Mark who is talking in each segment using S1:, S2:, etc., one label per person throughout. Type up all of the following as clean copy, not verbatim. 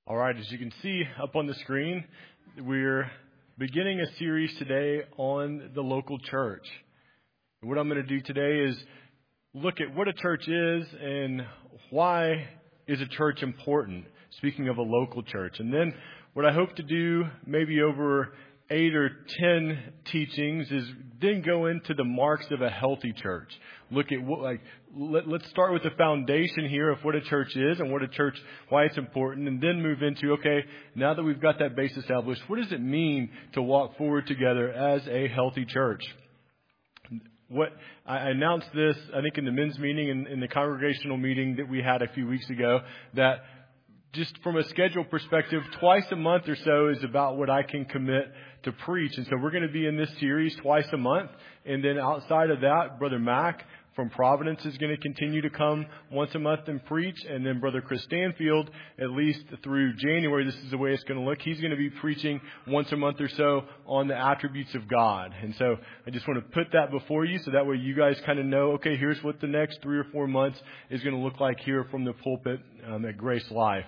S1: All right, as you can see up on the screen, we're beginning a series today on the local church. What I'm going to do today is look at what a church is and why is a church important, speaking of a local church. And then what I hope to do, maybe over 8 or 10 teachings, is then go into the marks of a healthy church. Look at what, let's start with the foundation here of what a church is and why it's important, and then move into, okay, now that we've got that base established, what does it mean to walk forward together as a healthy church? What I announced this, I think, in the men's meeting, in the congregational meeting that we had a few weeks ago, that just from a schedule perspective, twice a month or so is about what I can commit to preach. And so we're going to be in this series twice a month. And then outside of that, Brother Mac from Providence is going to continue to come once a month and preach. And then Brother Chris Stanfield, at least through January, this is the way it's going to look. He's going to be preaching once a month or so on the attributes of God. And so I just want to put that before you so that way you guys kind of know, okay, here's what the next 3 or 4 months is going to look like here from the pulpit at Grace Life.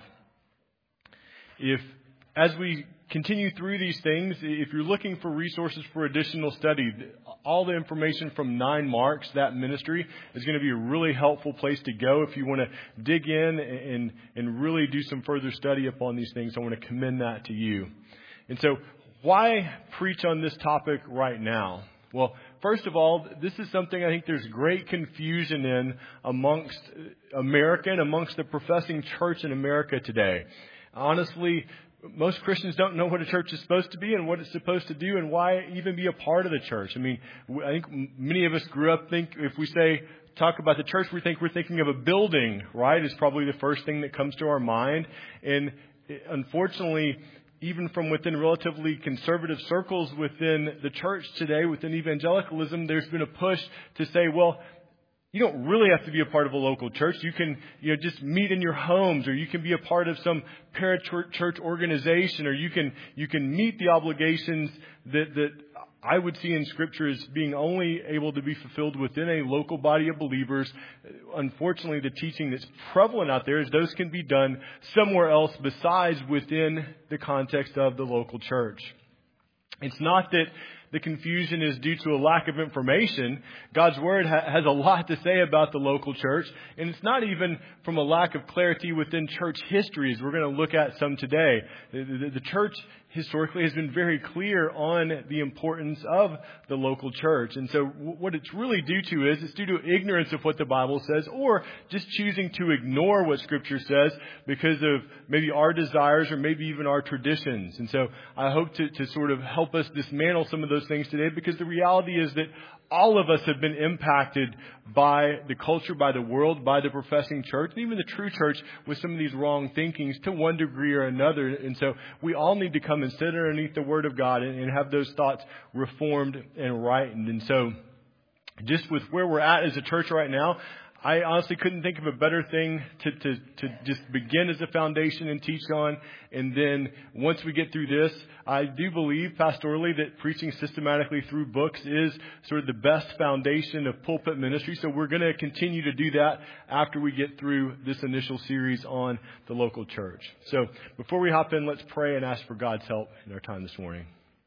S1: As we continue through these things, if you're looking for resources for additional study, all the information from 9 Marks, that ministry, is going to be a really helpful place to go if you want to dig in and really do some further study upon these things. I want to commend that to you. And so, why preach on this topic right now? Well, first of all, this is something I think there's great confusion in amongst America and amongst the professing church in America today. Honestly, most Christians don't know what a church is supposed to be and what it's supposed to do and why even be a part of the church. I mean, I think many of us grew up if we talk about the church, we're thinking of a building, right? It's probably the first thing that comes to our mind. And unfortunately, even from within relatively conservative circles within the church today, within evangelicalism, there's been a push to say, well, you don't really have to be a part of a local church. You can, just meet in your homes, or you can be a part of some parachurch organization, or you can meet the obligations that I would see in Scripture as being only able to be fulfilled within a local body of believers. Unfortunately, the teaching that's prevalent out there is those can be done somewhere else besides within the context of the local church. It's not that the confusion is due to a lack of information. God's Word has a lot to say about the local church. And it's not even from a lack of clarity within church history, as we're going to look at some today. The church historically has been very clear on the importance of the local church. And so what it's really due to is it's due to ignorance of what the Bible says, or just choosing to ignore what Scripture says because of maybe our desires or maybe even our traditions. And so I hope to sort of help us dismantle some of those things today, because the reality is that all of us have been impacted by the culture, by the world, by the professing church, and even the true church with some of these wrong thinkings to one degree or another. And so we all need to come and sit underneath the Word of God and have those thoughts reformed and rightened. And so just with where we're at as a church right now, I honestly couldn't think of a better thing to just begin as a foundation and teach on. And then once we get through this, I do believe pastorally that preaching systematically through books is sort of the best foundation of pulpit ministry. So we're going to continue to do that after we get through this initial series on the local church. So before we hop in, let's pray and ask for God's help in our time this morning.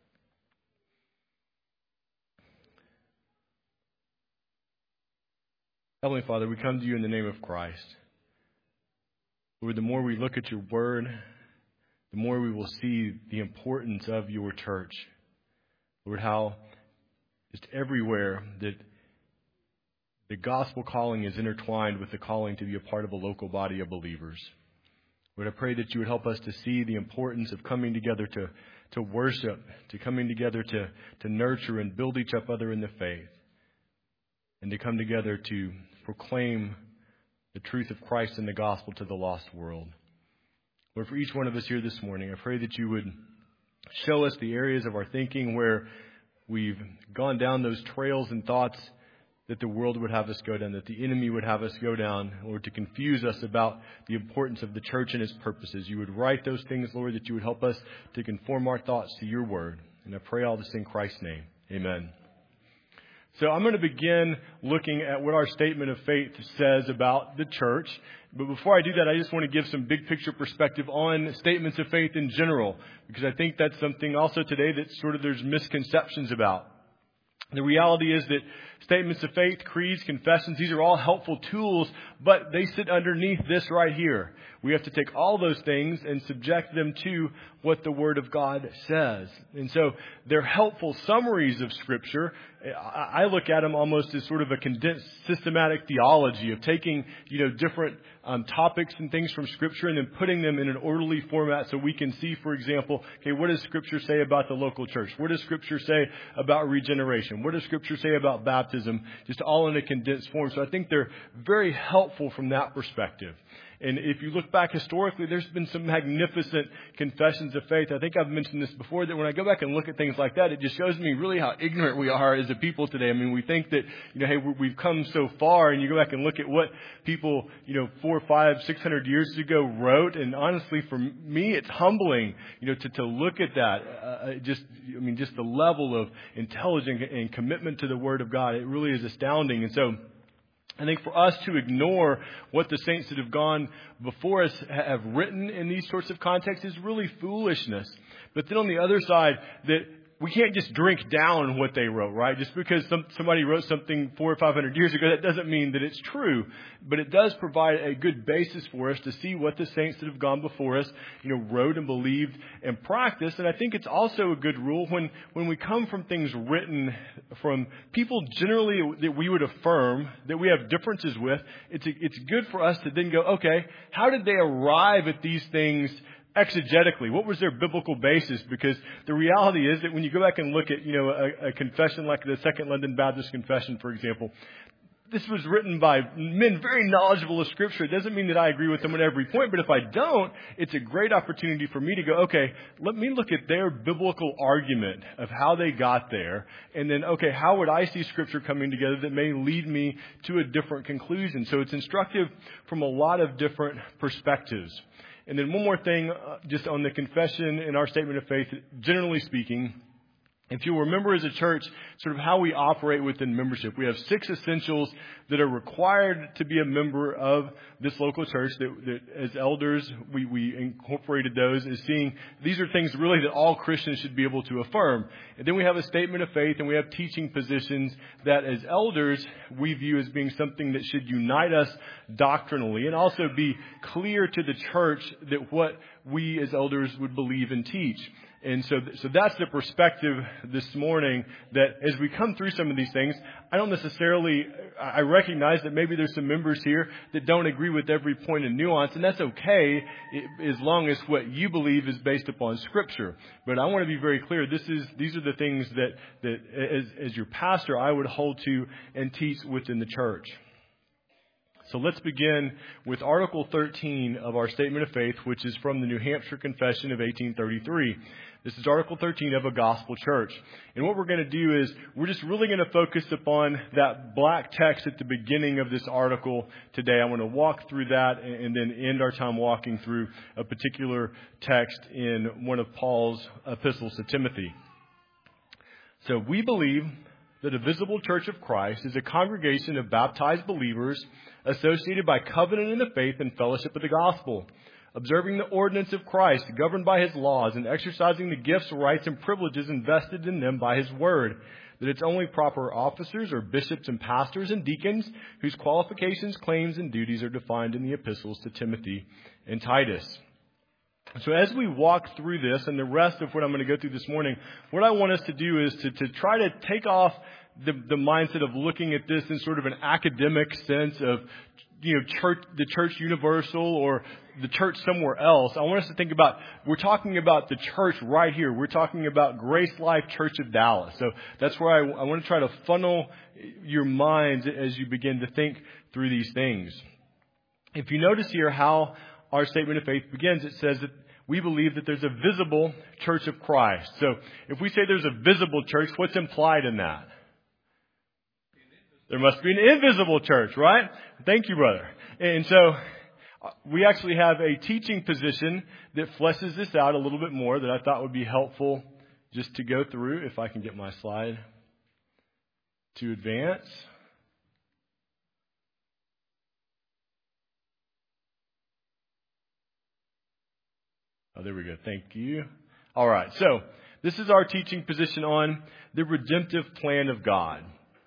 S1: Heavenly Father, we come to you in the name of Christ. Lord, the more we look at your word, the more we will see the importance of your church. Lord, how just everywhere that the gospel calling is intertwined with the calling to be a part of a local body of believers. Lord, I pray that you would help us to see the importance of coming together to worship, to coming together to nurture and build each other in the faith, and to come together to proclaim the truth of Christ and the gospel to the lost world. Lord, for each one of us here this morning, I pray that you would show us the areas of our thinking where we've gone down those trails and thoughts that the world would have us go down, that the enemy would have us go down, or to confuse us about the importance of the church and its purposes. You would write those things, Lord, that you would help us to conform our thoughts to your word. And I pray all this in Christ's name. Amen. So I'm going to begin looking at what our statement of faith says about the church. But before I do that, I just want to give some big picture perspective on statements of faith in general, because I think that's something also today that sort of there's misconceptions about. The reality is that statements of faith, creeds, confessions, these are all helpful tools, but they sit underneath this right here. We have to take all those things and subject them to what the Word of God says. And so they're helpful summaries of Scripture. I look at them almost as sort of a condensed systematic theology of taking, different topics and things from Scripture and then putting them in an orderly format so we can see, for example, okay, what does Scripture say about the local church? What does Scripture say about regeneration? What does Scripture say about baptism? Just all in a condensed form. So I think they're very helpful from that perspective. And if you look back historically, there's been some magnificent confessions of faith. I think I've mentioned this before, that when I go back and look at things like that, it just shows me really how ignorant we are as a people today. I mean, we think that, hey, we've come so far, and you go back and look at what people, 400, 500, 600 years ago wrote. And honestly, for me, it's humbling, to look at that. Just the level of intelligence and commitment to the Word of God. It really is astounding. And so I think for us to ignore what the saints that have gone before us have written in these sorts of contexts is really foolishness. But then on the other side, that we can't just drink down what they wrote, right? Just because somebody wrote something 400 or 500 years ago, that doesn't mean that it's true. But it does provide a good basis for us to see what the saints that have gone before us, wrote and believed and practiced. And I think it's also a good rule when we come from things written from people generally that we would affirm, that we have differences with, it's good for us to then go, okay, how did they arrive at these things exegetically? What was their biblical basis? Because the reality is that when you go back and look at, a confession like the Second London Baptist Confession, for example, this was written by men very knowledgeable of Scripture. It doesn't mean that I agree with them at every point, but if I don't, it's a great opportunity for me to go, okay, let me look at their biblical argument of how they got there, and then, okay, how would I see Scripture coming together that may lead me to a different conclusion? So it's instructive from a lot of different perspectives. And then one more thing, just on the confession and our statement of faith, generally speaking, if you'll remember as a church, sort of how we operate within membership. We have 6 essentials that are required to be a member of this local church. That as elders, we incorporated those as seeing these are things really that all Christians should be able to affirm. And then we have a statement of faith, and we have teaching positions that as elders we view as being something that should unite us doctrinally and also be clear to the church that what we as elders would believe and teach. And so that's the perspective this morning, that as we come through some of these things, I recognize that maybe there's some members here that don't agree with every point and nuance, and that's okay as long as what you believe is based upon Scripture. But I want to be very clear, these are the things that as your pastor I would hold to and teach within the church. So let's begin with Article 13 of our Statement of Faith, which is from the New Hampshire Confession of 1833. This is Article 13 of a gospel church. And what we're going to do is we're just really going to focus upon that black text at the beginning of this article today. I want to walk through that and then end our time walking through a particular text in one of Paul's epistles to Timothy. So we believe that a visible church of Christ is a congregation of baptized believers associated by covenant in the faith and fellowship of the gospel, observing the ordinance of Christ, governed by His laws, and exercising the gifts, rights, and privileges invested in them by His word, that its only proper officers are bishops and pastors and deacons, whose qualifications, claims, and duties are defined in the epistles to Timothy and Titus. So as we walk through this and the rest of what I'm going to go through this morning, what I want us to do is to try to take off the mindset of looking at this in sort of an academic sense of, the church universal or the church somewhere else. I want us to think about, we're talking about the church right here. We're talking about Grace Life Church of Dallas. So that's where I want to try to funnel your minds as you begin to think through these things. If you notice here how our statement of faith begins, it says that we believe that there's a visible church of Christ. So if we say there's a visible church, what's implied in that? There must be an invisible church, right? Thank you, brother. And so we actually have a teaching position that fleshes this out a little bit more that I thought would be helpful just to go through. If I can get my slide. to advance. Oh, there we go. Thank you. All right. So this is our teaching position on the redemptive plan of God.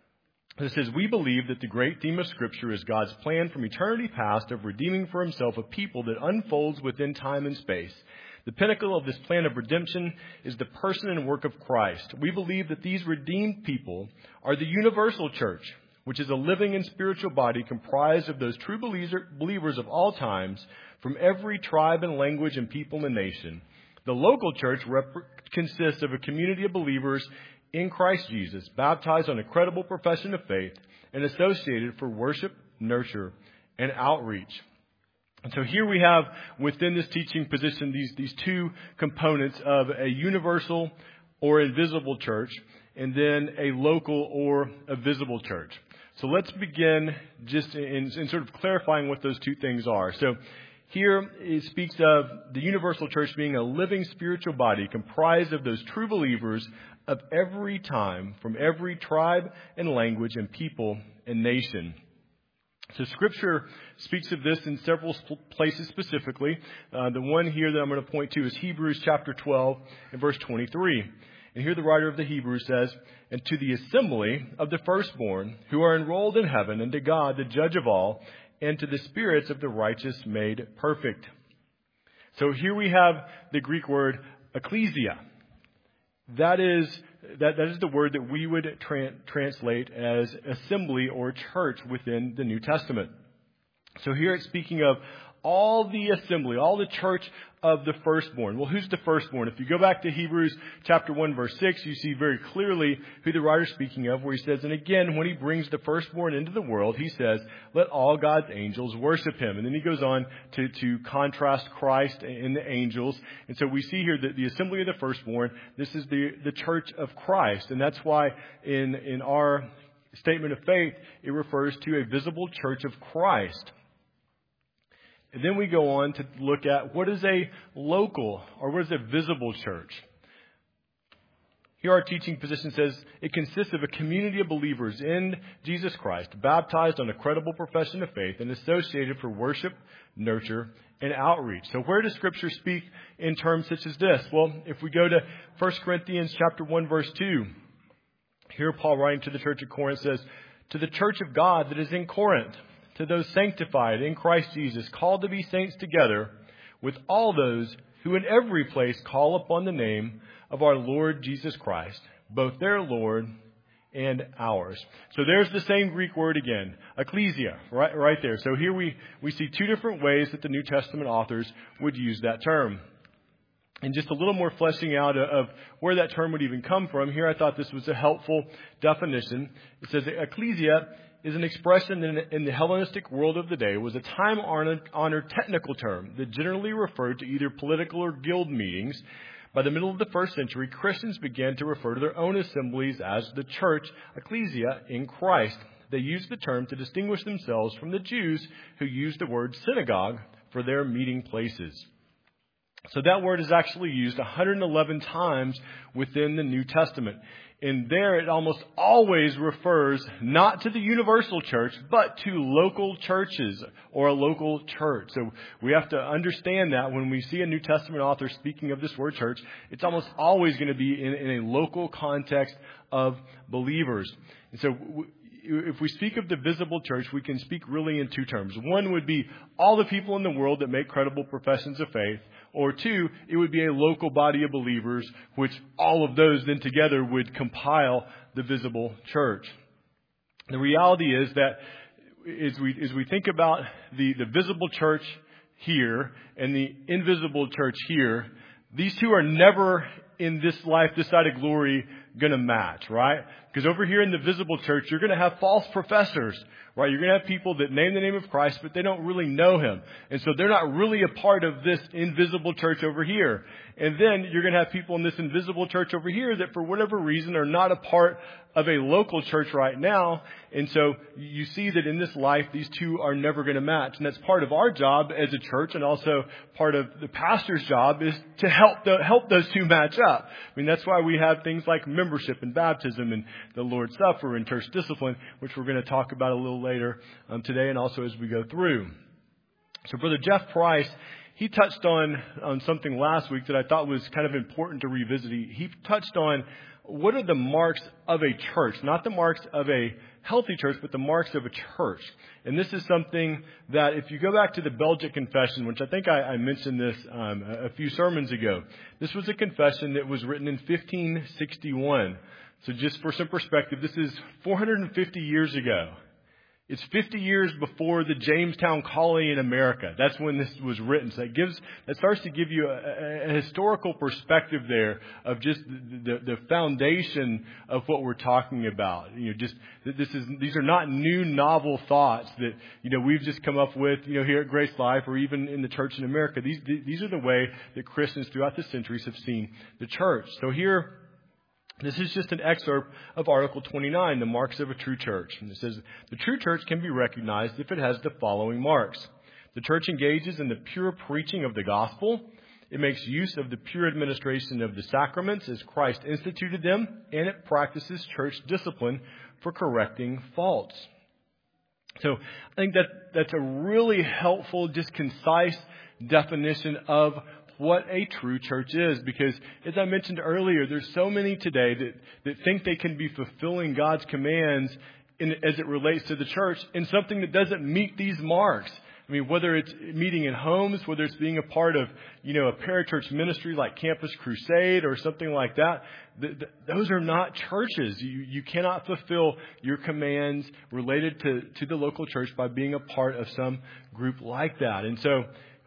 S1: It says, we believe that the great theme of Scripture is God's plan from eternity past of redeeming for himself a people that unfolds within time and space. The pinnacle of this plan of redemption is the person and work of Christ. We believe that these redeemed people are the universal church, which is a living and spiritual body comprised of those true believers of all times from every tribe and language and people and nation. The local church consists of a community of believers in Christ Jesus, baptized on a credible profession of faith and associated for worship, nurture, and outreach. And so here we have within this teaching position these two components of a universal or invisible church and then a local or a visible church. So let's begin just in sort of clarifying what those two things are. So here it speaks of the universal church being a living spiritual body comprised of those true believers of every time, from every tribe and language and people and nation. So Scripture speaks of this in several places specifically. The one here that I'm going to point to is Hebrews chapter 12 and verse 23. And here the writer of the Hebrews says, and to the assembly of the firstborn who are enrolled in heaven, and to God, the judge of all, and to the spirits of the righteous made perfect. So here we have the Greek word ecclesia. That is the word that we would translate as assembly or church within the New Testament. So here it's speaking of all the assembly, all the church of the firstborn. Well, who's the firstborn? If you go back to Hebrews chapter 1, verse 6, you see very clearly who the writer's speaking of, where he says, and again, when he brings the firstborn into the world, he says, let all God's angels worship him. And then he goes on to contrast Christ and the angels. And so we see here that the assembly of the firstborn, this is the church of Christ. And that's why in our statement of faith, it refers to a visible church of Christ. And then we go on to look at what is a local or what is a visible church. Here our teaching position says it consists of a community of believers in Jesus Christ, baptized on a credible profession of faith and associated for worship, nurture, and outreach. So where does Scripture speak in terms such as this? Well, if we go to 1 Corinthians chapter 1, verse 2, here Paul writing to the church of Corinth says, to the church of God that is in Corinth, to those sanctified in Christ Jesus, called to be saints together with all those who in every place call upon the name of our Lord Jesus Christ, both their Lord and ours. So there's the same Greek word again, ecclesia, right there. So here we see two different ways that the New Testament authors would use that term. And just a little more fleshing out of where that term would even come from, here I thought this was a helpful definition. It says ecclesia is an expression in the Hellenistic world of the day. It was a time-honored technical term that generally referred to either political or guild meetings. By the middle of the first century, Christians began to refer to their own assemblies as the church, ecclesia, in Christ. They used the term to distinguish themselves from the Jews who used the word synagogue for their meeting places. So that word is actually used 111 times within the New Testament. And there it almost always refers not to the universal church, but to local churches or a local church. So we have to understand that when we see a New Testament author speaking of this word church, it's almost always going to be in a local context of believers. And so if we speak of the visible church, we can speak really in two terms. One would be all the people in the world that make credible professions of faith. Or two, it would be a local body of believers, which all of those then together would compile the visible church. The reality is that as we think about the visible church here and the invisible church here, these two are never in this life, this side of glory, going to match, right? Because over here in the visible church, you're going to have false professors, right? You're going to have people that name the name of Christ, but they don't really know him. And so they're not really a part of this invisible church over here. And then you're going to have people in this invisible church over here that for whatever reason are not a part of a local church right now. And so you see that in this life, these two are never going to match. And that's part of our job as a church, and also part of the pastor's job is to help those two match up. I mean, that's why we have things like membership and baptism and the Lord's Supper and church discipline, which we're going to talk about a little later today and also as we go through. So Brother Jeff Price, he touched on something last week that I thought was kind of important to revisit. He touched on what are the marks of a church, not the marks of a healthy church, but the marks of a church. And this is something that if you go back to the Belgic Confession, which I think I mentioned this a few sermons ago, this was a confession that was written in 1561. So just for some perspective, this is 450 years ago. It's 50 years before the Jamestown colony in America. That's when this was written. So that starts to give you a historical perspective there of just the foundation of what we're talking about. These are not new novel thoughts that, we've just come up with, here at Grace Life or even in the church in America. These are the way that Christians throughout the centuries have seen the church. So here, this is just an excerpt of Article 29, the marks of a true church. And it says, the true church can be recognized if it has the following marks. The church engages in the pure preaching of the gospel. It makes use of the pure administration of the sacraments as Christ instituted them. And it practices church discipline for correcting faults. So I think that's a really helpful, just concise definition of what a true church is, because as I mentioned earlier, there's so many today that think they can be fulfilling God's commands as it relates to the church in something that doesn't meet these marks. I mean, whether it's meeting in homes, whether it's being a part of, a parachurch ministry like Campus Crusade or something like that, those are not churches. You cannot fulfill your commands related to the local church by being a part of some group like that. And so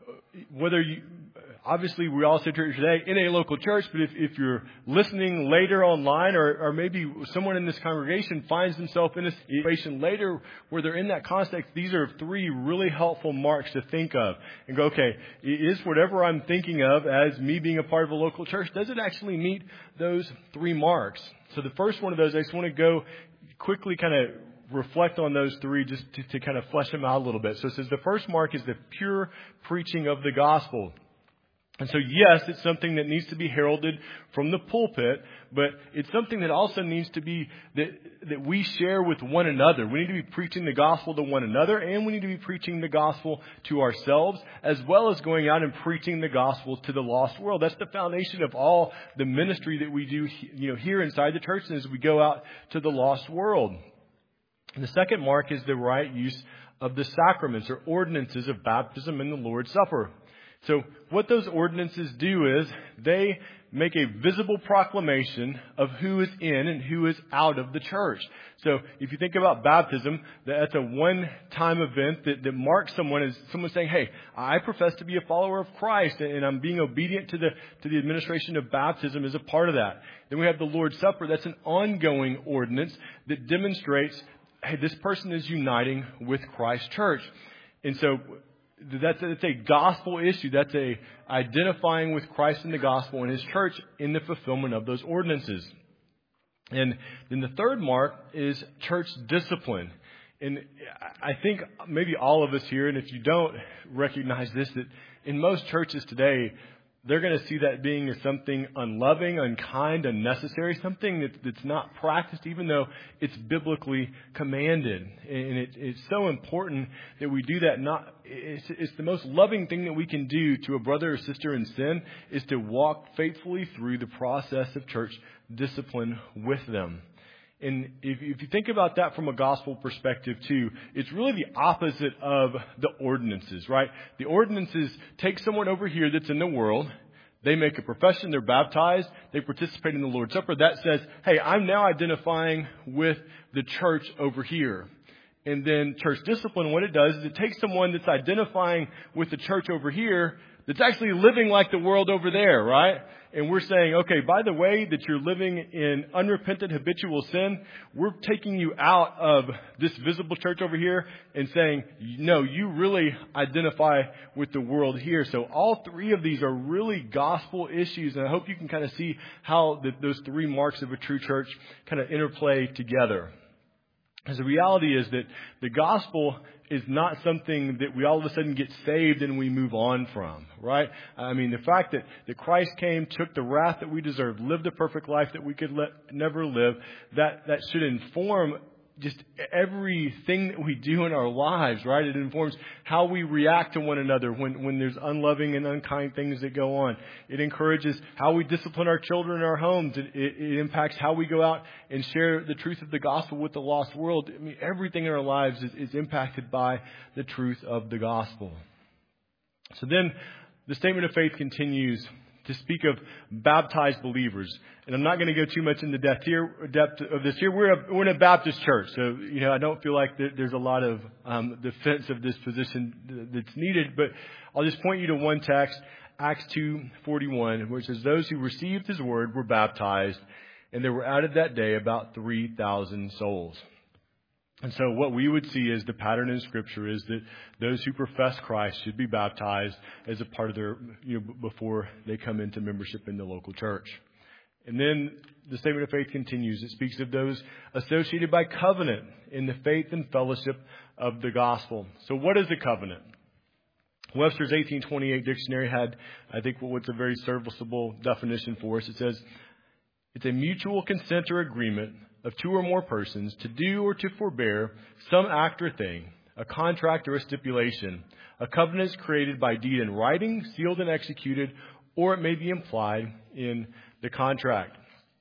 S1: obviously, we all sit here today in a local church, but if you're listening later online or maybe someone in this congregation finds themselves in a situation later where they're in that context, these are 3 really helpful marks to think of and go, okay, is whatever I'm thinking of as me being a part of a local church, does it actually meet those 3 marks? So the first one of those, I just want to go quickly kind of reflect on those 3 just to kind of flesh them out a little bit. So it says the first mark is the pure preaching of the gospel. And so, yes, it's something that needs to be heralded from the pulpit, but it's something that also needs to be that we share with one another. We need to be preaching the gospel to one another, and we need to be preaching the gospel to ourselves, as well as going out and preaching the gospel to the lost world. That's the foundation of all the ministry that we do, here inside the church as we go out to the lost world. And the second mark is the right use of the sacraments or ordinances of baptism and the Lord's Supper. So what those ordinances do is they make a visible proclamation of who is in and who is out of the church. So if you think about baptism, that's a one-time event that marks someone as someone saying, hey, I profess to be a follower of Christ and I'm being obedient to the administration of baptism as a part of that. Then we have the Lord's Supper. That's an ongoing ordinance that demonstrates, hey, this person is uniting with Christ's church. And so that's a gospel issue. That's a identifying with Christ in the gospel and His church in the fulfillment of those ordinances. And then the third mark is church discipline. And I think maybe all of us here, and if you don't recognize this, that in most churches today, they're going to see that being as something unloving, unkind, unnecessary, something that's not practiced, even though it's biblically commanded. And it's so important that we do that. It's the most loving thing that we can do to a brother or sister in sin is to walk faithfully through the process of church discipline with them. And if you think about that from a gospel perspective too, it's really the opposite of the ordinances, right? The ordinances take someone over here that's in the world. They make a profession. They're baptized. They participate in the Lord's Supper. That says, hey, I'm now identifying with the church over here. And then church discipline, what it does is it takes someone that's identifying with the church over here that's actually living like the world over there, right? And we're saying, okay, by the way that you're living in unrepentant habitual sin, we're taking you out of this visible church over here and saying, no, you really identify with the world here. So all 3 of these are really gospel issues. And I hope you can kind of see how those 3 marks of a true church kind of interplay together. Because the reality is that the gospel is not something that we all of a sudden get saved and we move on from, right? I mean, the fact that Christ came, took the wrath that we deserved, lived a perfect life that we could never live, that should inform just everything that we do in our lives, right? It informs how we react to one another when there's unloving and unkind things that go on. It encourages how we discipline our children in our homes. It impacts how we go out and share the truth of the gospel with the lost world. I mean, everything in our lives is impacted by the truth of the gospel. So then the statement of faith continues to speak of baptized believers. And I'm not going to go too much into depth of this here. We're in a Baptist church, so I don't feel like there's a lot of defense of this position that's needed. But I'll just point you to one text, Acts 2:41, where it says, "Those who received His word were baptized, and there were added that day about 3,000 souls." And so what we would see as the pattern in Scripture is that those who profess Christ should be baptized as a part of their, before they come into membership in the local church. And then the statement of faith continues. It speaks of those associated by covenant in the faith and fellowship of the gospel. So what is a covenant? Webster's 1828 dictionary had, I think, what's a very serviceable definition for us. It says, it's a mutual consent or agreement of two or more persons to do or to forbear some act or thing, a contract or a stipulation. A covenant is created by deed in writing, sealed and executed, or it may be implied in the contract.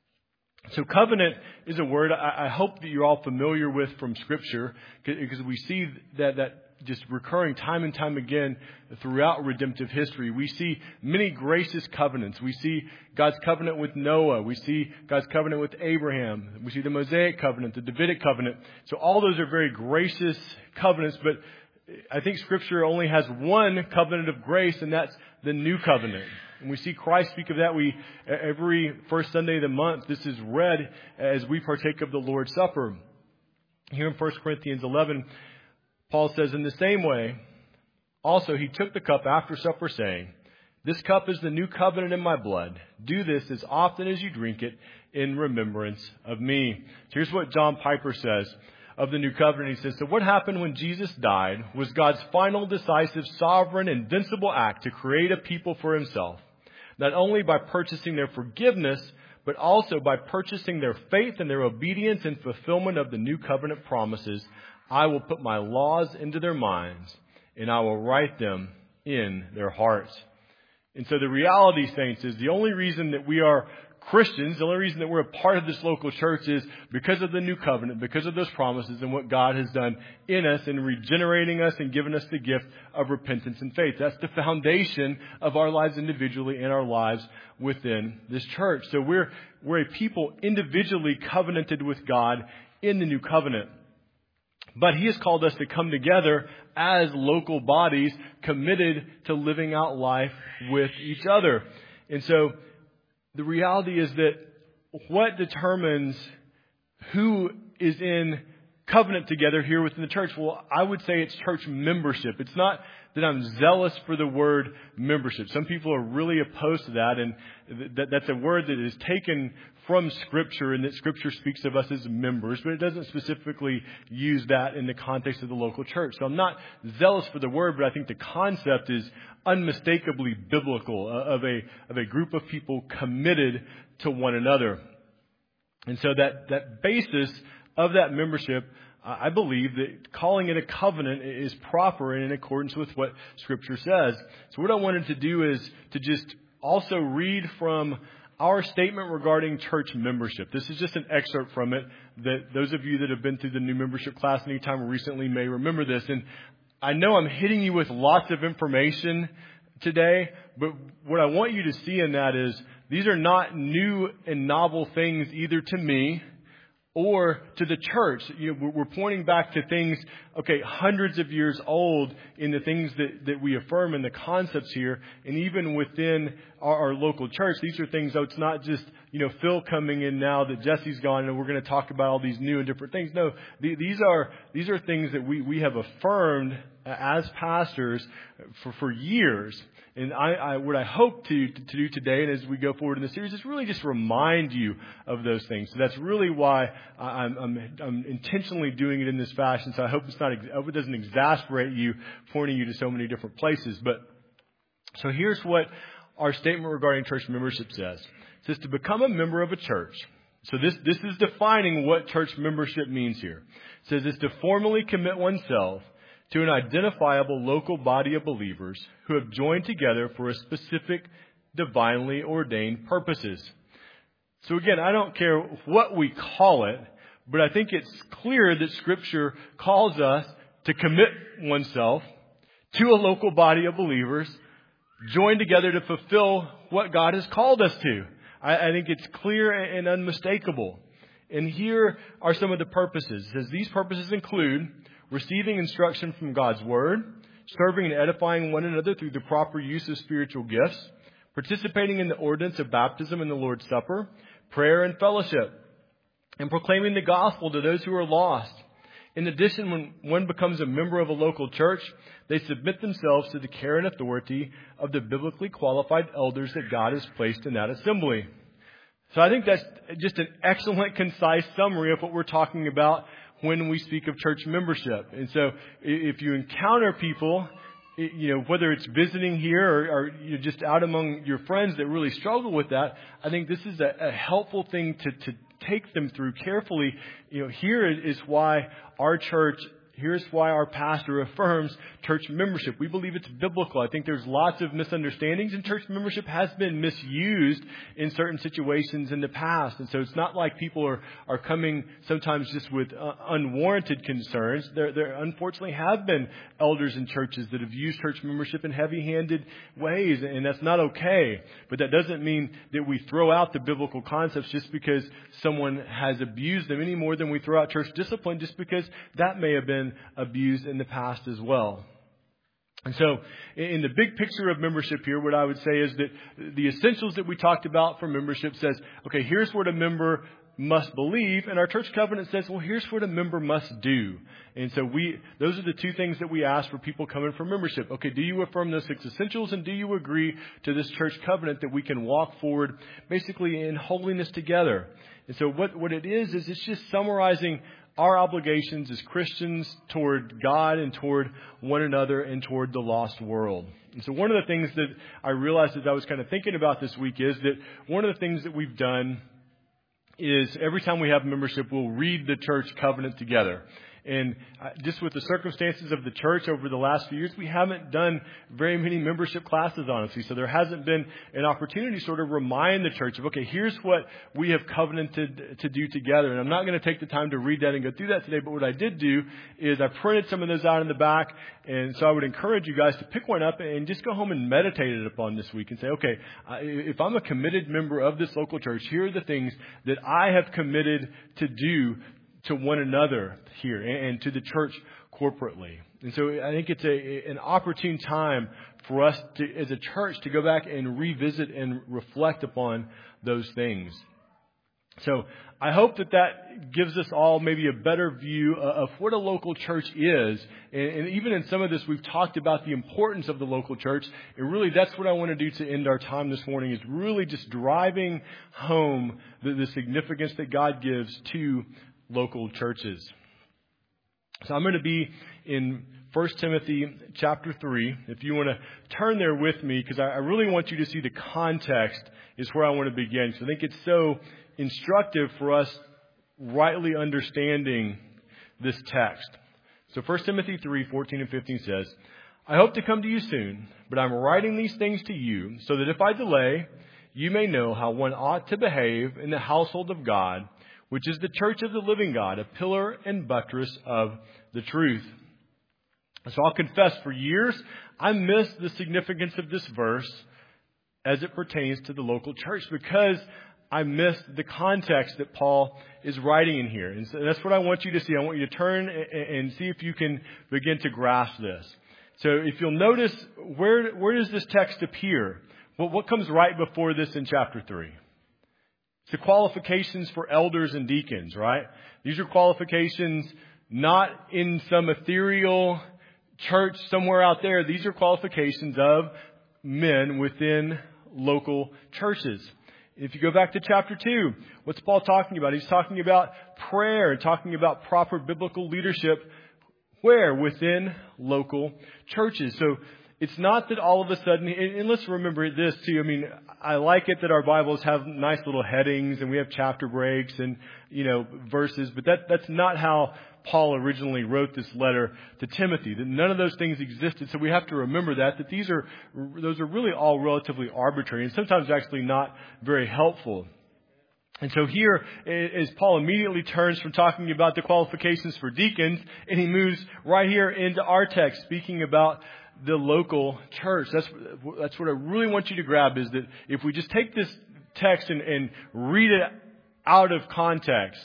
S1: So covenant is a word I hope that you're all familiar with from Scripture, because we see that just recurring time and time again throughout redemptive history. We see many gracious covenants. We see God's covenant with Noah. We see God's covenant with Abraham. We see the Mosaic covenant, the Davidic covenant. So all those are very gracious covenants, but I think Scripture only has one covenant of grace, and that's the new covenant. And we see Christ speak of that. Every first Sunday of the month, this is read as we partake of the Lord's Supper. Here in 1 Corinthians 11, Paul says, in the same way, also he took the cup after supper, saying, "This cup is the new covenant in my blood. Do this as often as you drink it in remembrance of me." So here's what John Piper says of the new covenant. He says, so what happened when Jesus died was God's final, decisive, sovereign, invincible act to create a people for Himself, not only by purchasing their forgiveness, but also by purchasing their faith and their obedience and fulfillment of the new covenant promises. I will put my laws into their minds, and I will write them in their hearts. And so the reality, saints, is the only reason that we are Christians, the only reason that we're a part of this local church is because of the new covenant, because of those promises and what God has done in us in regenerating us and giving us the gift of repentance and faith. That's the foundation of our lives individually and our lives within this church. So we're a people individually covenanted with God in the new covenant. But He has called us to come together as local bodies committed to living out life with each other. And so the reality is that what determines who is in covenant together here within the church? Well, I would say it's church membership. It's not that I'm zealous for the word membership. Some people are really opposed to that, and that's a word that is taken from Scripture, and that Scripture speaks of us as members, but it doesn't specifically use that in the context of the local church. So I'm not zealous for the word, but I think the concept is unmistakably biblical, of a group of people committed to one another. And so that basis of that membership, I believe that calling it a covenant is proper and in accordance with what Scripture says. So what I wanted to do is to just also read from our statement regarding church membership. This is just an excerpt from it that those of you that have been through the new membership class anytime recently may remember this. And I know I'm hitting you with lots of information today, but what I want you to see in that is these are not new and novel things either to me or to the church. We're pointing back to things, hundreds of years old in the things that we affirm in the concepts here. And even within our local church, these are things, though it's not just, Phil coming in now that Jesse's gone and we're going to talk about all these new and different things. No, these are things that we have affirmed as pastors for years. And what I hope to do today and as we go forward in the series is really just remind you of those things. So that's really why I'm intentionally doing it in this fashion. So I hope it doesn't exasperate you, pointing you to so many different places. But so here's what our statement regarding church membership says. It says to become a member of a church. So this is defining what church membership means here. It says it's to formally commit oneself to an identifiable local body of believers who have joined together for a specific divinely ordained purposes. So again, I don't care what we call it, but I think it's clear that Scripture calls us to commit oneself to a local body of believers joined together to fulfill what God has called us to. I think it's clear and unmistakable. And here are some of the purposes. It says these purposes include receiving instruction from God's Word, serving and edifying one another through the proper use of spiritual gifts, participating in the ordinance of baptism and the Lord's Supper, prayer and fellowship, and proclaiming the gospel to those who are lost. In addition, when one becomes a member of a local church, they submit themselves to the care and authority of the biblically qualified elders that God has placed in that assembly. So I think that's just an excellent, concise summary of what we're talking about when we speak of church membership. And so if you encounter people, whether it's visiting here or you're just out among your friends that really struggle with that, I think this is a helpful thing to take them through carefully. Here is why here's why our pastor affirms church membership. We believe it's biblical. I think there's lots of misunderstandings, and church membership has been misused in certain situations in the past. And so it's not like people are coming sometimes just with unwarranted concerns. There unfortunately have been elders in churches that have used church membership in heavy-handed ways, and that's not okay. But that doesn't mean that we throw out the biblical concepts just because someone has abused them, any more than we throw out church discipline just because that may have been abused in the past as well. And so in the big picture of membership here, what I would say is that the essentials that we talked about for membership says, okay, here's what a member must believe. And our church covenant says, well, here's what a member must do. And so those are the two things that we ask for people coming for membership. Okay, do you affirm those 6 essentials? And do you agree to this church covenant that we can walk forward basically in holiness together? And so what it is it's just summarizing our obligations as Christians toward God and toward one another and toward the lost world. And so one of the things that I realized as I was kind of thinking about this week is that one of the things that we've done is every time we have membership, we'll read the church covenant together. And just with the circumstances of the church over the last few years, we haven't done very many membership classes, honestly. So there hasn't been an opportunity to sort of remind the church of, okay, here's what we have covenanted to do together. And I'm not going to take the time to read that and go through that today. But what I did do is I printed some of those out in the back. And so I would encourage you guys to pick one up and just go home and meditate it upon this week and say, okay, if I'm a committed member of this local church, here are the things that I have committed to do to one another here and to the church corporately. And so I think it's an opportune time for us to, as a church, to go back and revisit and reflect upon those things. So I hope that gives us all maybe a better view of what a local church is. And even in some of this, we've talked about the importance of the local church. And really, that's what I want to do to end our time this morning, is really just driving home the significance that God gives to local churches. So I'm going to be in 1 Timothy chapter 3. If you want to turn there with me, because I really want you to see the context is where I want to begin. So I think it's so instructive for us rightly understanding this text. So 1 Timothy 3:14 and 15 says, I hope to come to you soon, but I'm writing these things to you so that if I delay, you may know how one ought to behave in the household of God, which is the church of the living God, a pillar and buttress of the truth. So I'll confess, for years, I missed the significance of this verse as it pertains to the local church because I missed the context that Paul is writing in here. And so that's what I want you to see. I want you to turn and see if you can begin to grasp this. So if you'll notice, where does this text appear? Well, what comes right before this in chapter 3? The qualifications for elders and deacons, right? These are qualifications not in some ethereal church somewhere out there. These are qualifications of men within local churches. If you go back to chapter 2, what's Paul talking about? He's talking about prayer and talking about proper biblical leadership. Where? Within local churches. So it's not that all of a sudden, and let's remember this too. I mean, I like it that our Bibles have nice little headings and we have chapter breaks and, verses, but that's not how Paul originally wrote this letter to Timothy. That none of those things existed. So we have to remember that those are really all relatively arbitrary and sometimes actually not very helpful. And so here, as Paul immediately turns from talking about the qualifications for deacons, and he moves right here into our text, speaking about the local church. That's what I really want you to grab, is that if we just take this text and read it out of context,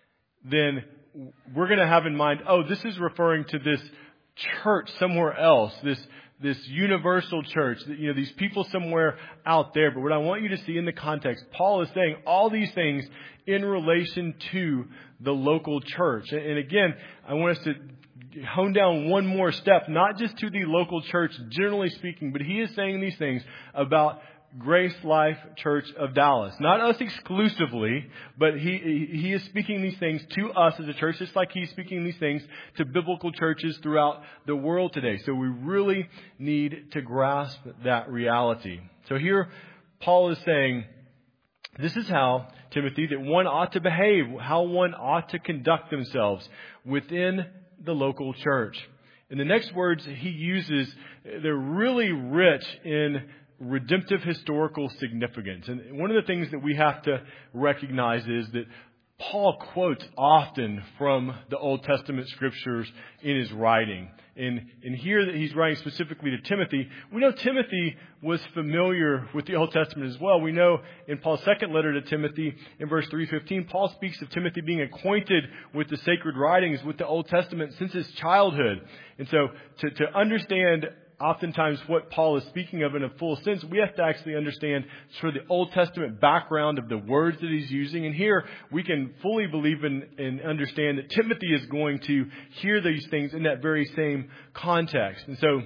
S1: then we're going to have in mind, this is referring to this church somewhere else, this universal church, these people somewhere out there. But what I want you to see in the context, Paul is saying all these things in relation to the local church. And again, I want us to hone down one more step, not just to the local church, generally speaking, but he is saying these things about Grace Life Church of Dallas. Not us exclusively, but he is speaking these things to us as a church, just like he's speaking these things to biblical churches throughout the world today. So we really need to grasp that reality. So here, Paul is saying, this is how, Timothy, that one ought to behave, how one ought to conduct themselves within the local church. And the next words he uses, they're really rich in redemptive historical significance. And one of the things that we have to recognize is that Paul quotes often from the Old Testament scriptures in his writing. And here that he's writing specifically to Timothy, we know Timothy was familiar with the Old Testament as well. We know in Paul's second letter to Timothy, in verse 3:15, Paul speaks of Timothy being acquainted with the sacred writings, with the Old Testament since his childhood. And so to understand oftentimes what Paul is speaking of in a full sense, we have to actually understand sort of the Old Testament background of the words that he's using. And here we can fully believe and understand that Timothy is going to hear these things in that very same context. And so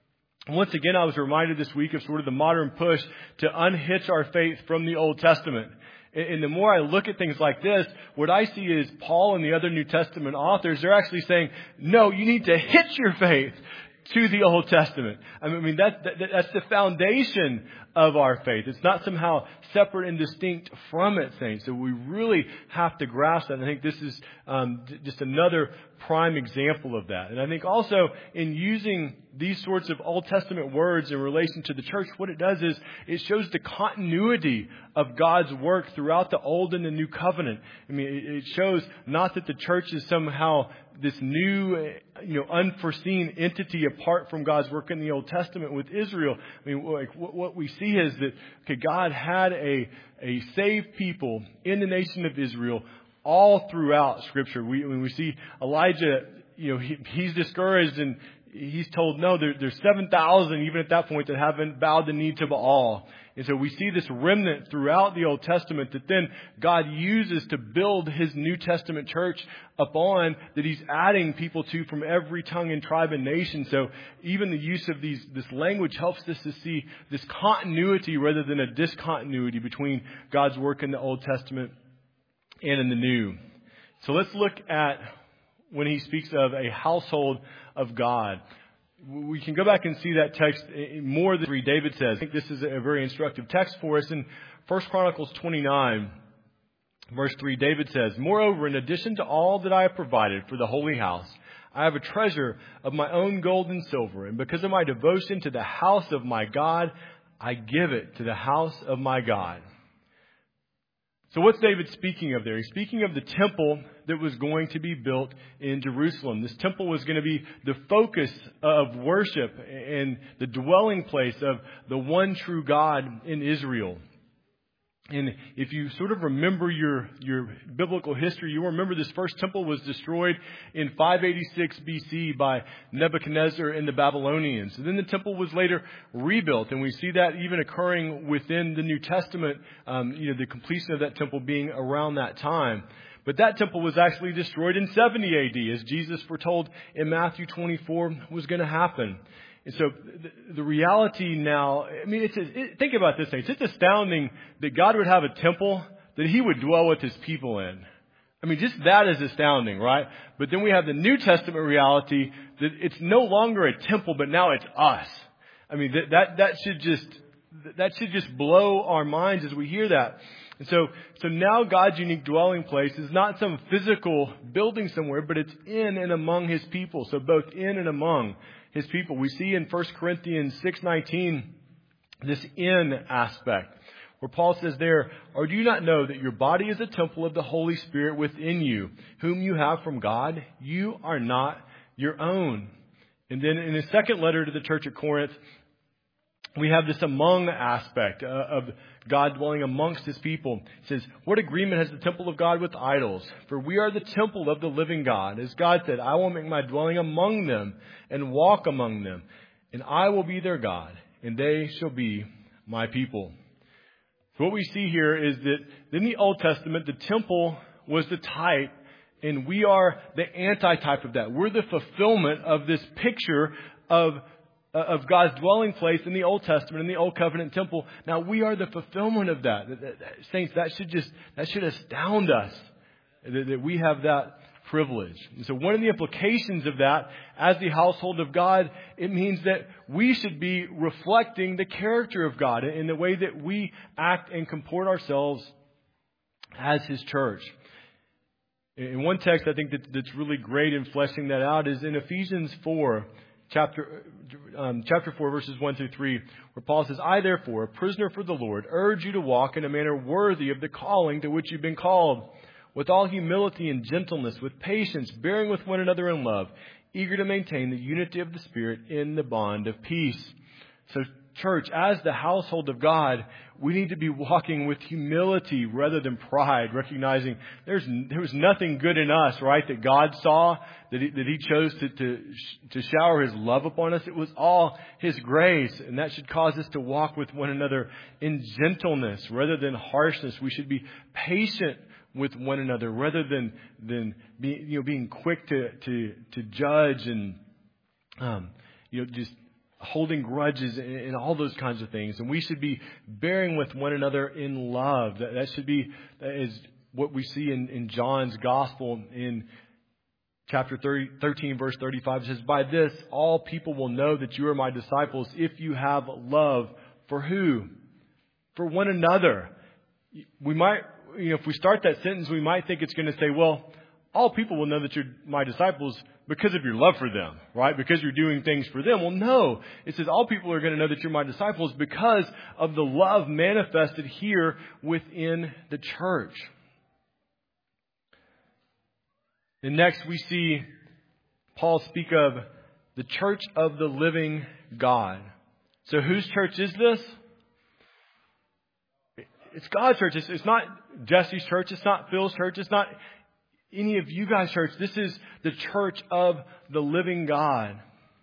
S1: once again, I was reminded this week of sort of the modern push to unhitch our faith from the Old Testament. And the more I look at things like this, what I see is Paul and the other New Testament authors, they're actually saying, no, you need to hitch your faith to the Old Testament. I mean, that's the foundation of our faith. It's not somehow separate and distinct from it, saints. So we really have to grasp that. And I think this is just another prime example of that. And I think also in using these sorts of Old Testament words in relation to the church, what it does is it shows the continuity of God's work throughout the Old and the New Covenant. I mean, it shows not that the church is somehow this new, unforeseen entity apart from God's work in the Old Testament with Israel. I mean, what we see is that God had a saved people in the nation of Israel all throughout Scripture. When we see Elijah, he's discouraged and he's told, no, there's 7,000 even at that point that haven't bowed the knee to Baal. And so we see this remnant throughout the Old Testament that then God uses to build His New Testament church upon, that He's adding people to from every tongue and tribe and nation. So even the use of this language helps us to see this continuity rather than a discontinuity between God's work in the Old Testament and in the New. So let's look at when He speaks of a household of God. We can go back and see that text more than David says. I think this is a very instructive text for us. In 1 Chronicles 29, verse 3, David says, "Moreover, in addition to all that I have provided for the holy house, I have a treasure of my own gold and silver, and because of my devotion to the house of my God, I give it to the house of my God." So what's David speaking of there? He's speaking of the temple that was going to be built in Jerusalem. This temple was going to be the focus of worship and the dwelling place of the one true God in Israel. And if you sort of remember your biblical history, you remember this first temple was destroyed in 586 BC by Nebuchadnezzar and the Babylonians. And then the temple was later rebuilt. And we see that even occurring within the New Testament, the completion of that temple being around that time. But that temple was actually destroyed in 70 AD, as Jesus foretold in Matthew 24 was going to happen. And so the reality now, I mean, think about this thing. It's astounding that God would have a temple that He would dwell with His people in. I mean, just that is astounding, right? But then we have the New Testament reality that it's no longer a temple, but now it's us. I mean, that should just blow our minds as we hear that. And so now God's unique dwelling place is not some physical building somewhere, but it's in and among His people. So both in and among His people. We see in 1 Corinthians 6:19 this in aspect, where Paul says there, or do you not know that your body is a temple of the Holy Spirit within you, whom you have from God? You are not your own. And then in his second letter to the church at Corinth, we have this among aspect of God dwelling amongst His people. It says, what agreement has the temple of God with idols? For we are the temple of the living God. As God said, I will make my dwelling among them and walk among them, and I will be their God, and they shall be my people. So what we see here is that in the Old Testament, the temple was the type, and we are the antitype of that. We're the fulfillment of this picture of God's dwelling place in the Old Testament, in the Old Covenant temple. Now we are the fulfillment of that. Saints, that should astound us that we have that privilege. And so one of the implications of that, as the household of God, it means that we should be reflecting the character of God in the way that we act and comport ourselves as His church. In one text, I think that's really great in fleshing that out is in Ephesians 4. Chapter 4, verses 1 through 3, where Paul says, I therefore, a prisoner for the Lord, urge you to walk in a manner worthy of the calling to which you've been called, with all humility and gentleness, with patience, bearing with one another in love, eager to maintain the unity of the Spirit in the bond of peace. So, church, as the household of God, we need to be walking with humility rather than pride, recognizing there was nothing good in us, right, that God saw, that He chose to shower His love upon us. It was all His grace, and that should cause us to walk with one another in gentleness rather than harshness. We should be patient with one another rather than being quick to judge and just holding grudges and all those kinds of things. And we should be bearing with one another in love. That is what we see in John's gospel in chapter 13, verse 35. It says, by this, all people will know that you are my disciples if you have love for who? For one another. We might, if we start that sentence, we might think it's going to say, well, all people will know that you're my disciples because of your love for them, right? Because you're doing things for them. Well, no. It says all people are going to know that you're my disciples because of the love manifested here within the church. And next we see Paul speak of the church of the living God. So whose church is this? It's God's church. It's not Jesse's church. It's not Phil's church. It's not any of you guys' church. This is the church of the living God.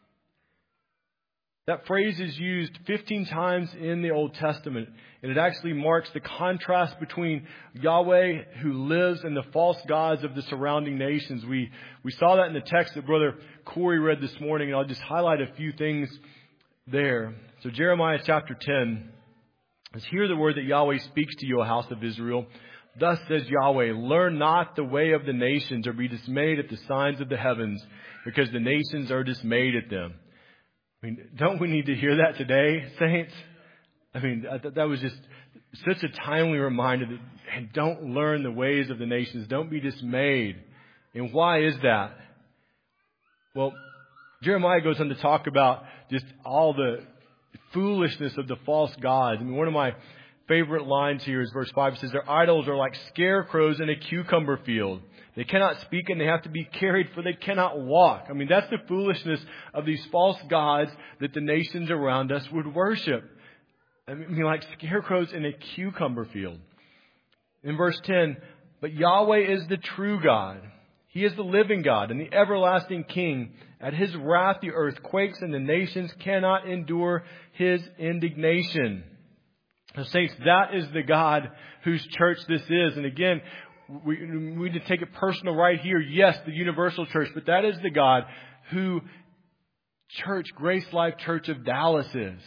S1: That phrase is used 15 times in the Old Testament. And it actually marks the contrast between Yahweh who lives and the false gods of the surrounding nations. We saw that in the text that Brother Corey read this morning. And I'll just highlight a few things there. So Jeremiah chapter 10. Let's hear the word that Yahweh speaks to you, O house of Israel. Thus says Yahweh, learn not the way of the nations or be dismayed at the signs of the heavens, because the nations are dismayed at them. I mean, don't we need to hear that today, saints? I mean, that was just such a timely reminder that, and don't learn the ways of the nations. Don't be dismayed. And why is that? Well, Jeremiah goes on to talk about just all the foolishness of the false gods. I mean, one of my favorite lines here is verse 5. It says, their idols are like scarecrows in a cucumber field. They cannot speak and they have to be carried, for they cannot walk. I mean, that's the foolishness of these false gods that the nations around us would worship. I mean, like scarecrows in a cucumber field. In verse 10, but Yahweh is the true God. He is the living God and the everlasting King. At His wrath the earth quakes and the nations cannot endure His indignation. So saints, that is the God whose church this is. And again, we need to take it personal right here. Yes, the universal church, but that is the God who Grace Life Church of Dallas is.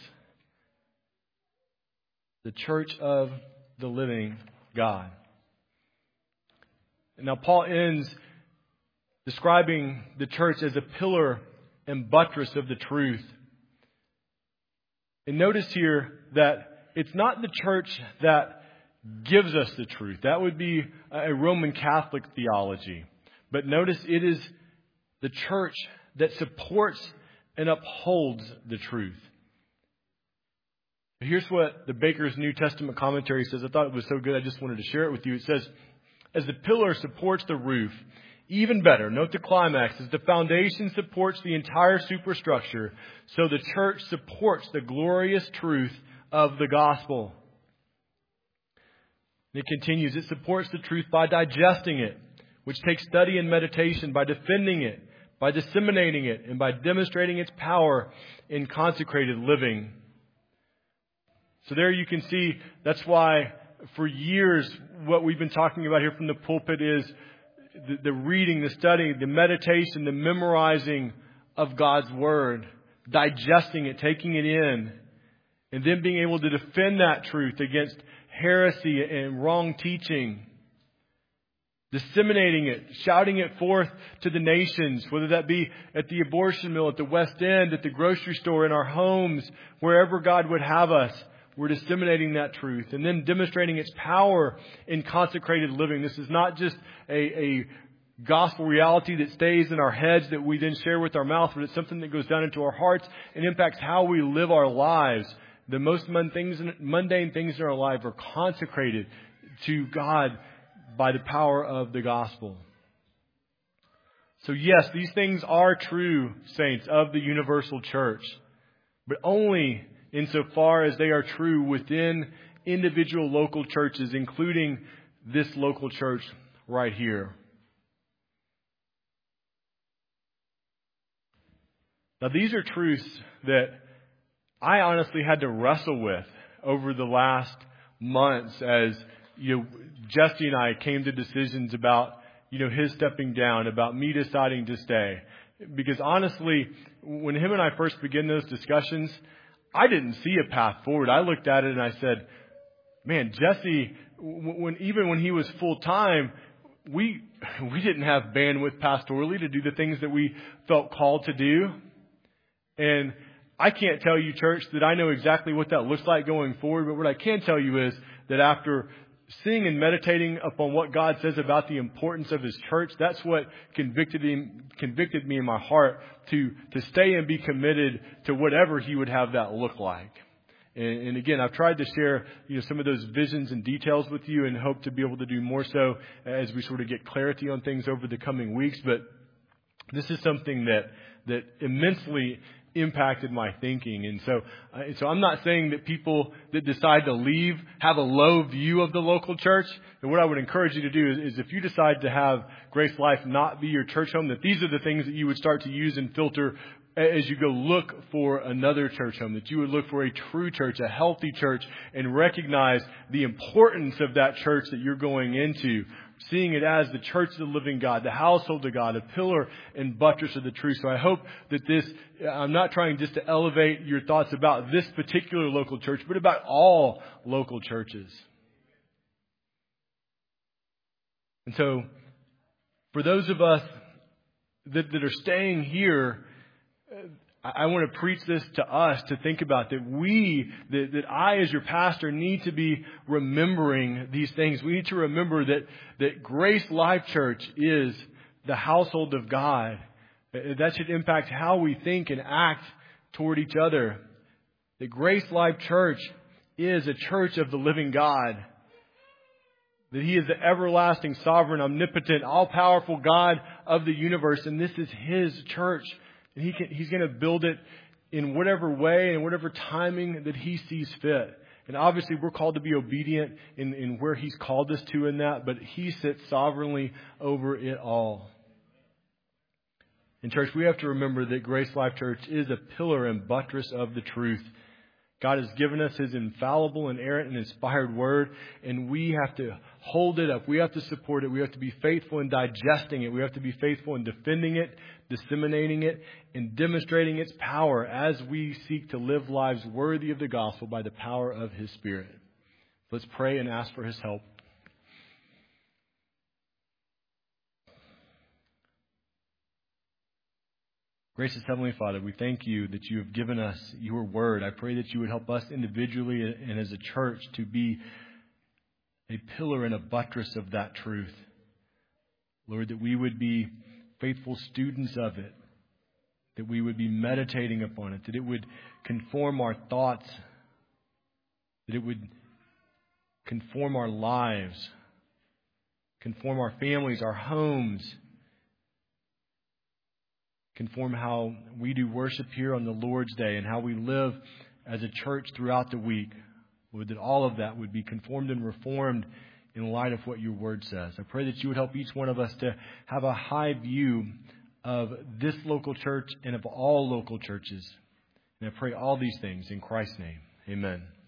S1: The church of the living God. And now Paul ends describing the church as a pillar and buttress of the truth. And notice here that it's not the church that gives us the truth. That would be a Roman Catholic theology. But notice it is the church that supports and upholds the truth. Here's what the Baker's New Testament commentary says. I thought it was so good, I just wanted to share it with you. It says, as the pillar supports the roof, even better, note the climax, as the foundation supports the entire superstructure, so the church supports the glorious truth of the gospel. It continues, it supports the truth by digesting it, which takes study and meditation, by defending it, by disseminating it, and by demonstrating its power in consecrated living. So there you can see, that's why for years what we've been talking about here from the pulpit is the reading, the studying, the meditation, the memorizing of God's Word, digesting it, taking it in, and then being able to defend that truth against heresy and wrong teaching. Disseminating it, shouting it forth to the nations, whether that be at the abortion mill, at the West End, at the grocery store, in our homes, wherever God would have us. We're disseminating that truth and then demonstrating its power in consecrated living. This is not just a gospel reality that stays in our heads that we then share with our mouth, but it's something that goes down into our hearts and impacts how we live our lives. The most mundane things in our life are consecrated to God by the power of the gospel. So yes, these things are true, saints, of the universal church, but only insofar as they are true within individual local churches, including this local church right here. Now, these are truths that I honestly had to wrestle with over the last months as Jesse and I came to decisions about his stepping down, about me deciding to stay. Because honestly, when him and I first began those discussions, I didn't see a path forward. I looked at it and I said, man, Jesse, even when he was full time, we didn't have bandwidth pastorally to do the things that we felt called to do. And I can't tell you, church, that I know exactly what that looks like going forward. But what I can tell you is that after seeing and meditating upon what God says about the importance of His church, that's what convicted me in my heart to stay and be committed to whatever He would have that look like. And again, I've tried to share some of those visions and details with you, and hope to be able to do more so as we sort of get clarity on things over the coming weeks. But this is something that immensely impacted my thinking. And so I'm not saying that people that decide to leave have a low view of the local church. And what I would encourage you to do is if you decide to have Grace Life not be your church home, that these are the things that you would start to use and filter as you go look for another church home, that you would look for a true church, a healthy church, and recognize the importance of that church that you're going into, seeing it as the church of the living God, the household of God, a pillar and buttress of the truth. So I hope that I'm not trying just to elevate your thoughts about this particular local church, but about all local churches. And so for those of us that are staying here, I want to preach this to us, to think about that I as your pastor need to be remembering these things. We need to remember that Grace Life Church is the household of God. That should impact how we think and act toward each other. The Grace Life Church is a church of the living God. That He is the everlasting, sovereign, omnipotent, all-powerful God of the universe. And this is His church. And He's going to build it in whatever way and whatever timing that He sees fit. And obviously we're called to be obedient in where He's called us to in that. But He sits sovereignly over it all. In church, we have to remember that Grace Life Church is a pillar and buttress of the truth. God has given us His infallible, inerrant, and inspired Word, and we have to hold it up. We have to support it. We have to be faithful in digesting it. We have to be faithful in defending it, disseminating it, and demonstrating its power as we seek to live lives worthy of the gospel by the power of His Spirit. Let's pray and ask for His help. Gracious Heavenly Father, we thank You that You have given us Your Word. I pray that You would help us individually and as a church to be a pillar and a buttress of that truth. Lord, that we would be faithful students of it, that we would be meditating upon it, that it would conform our thoughts, that it would conform our lives, conform our families, our homes, conform how we do worship here on the Lord's Day and how we live as a church throughout the week. Lord, that all of that would be conformed and reformed in light of what Your Word says. I pray that You would help each one of us to have a high view of this local church and of all local churches. And I pray all these things in Christ's name. Amen.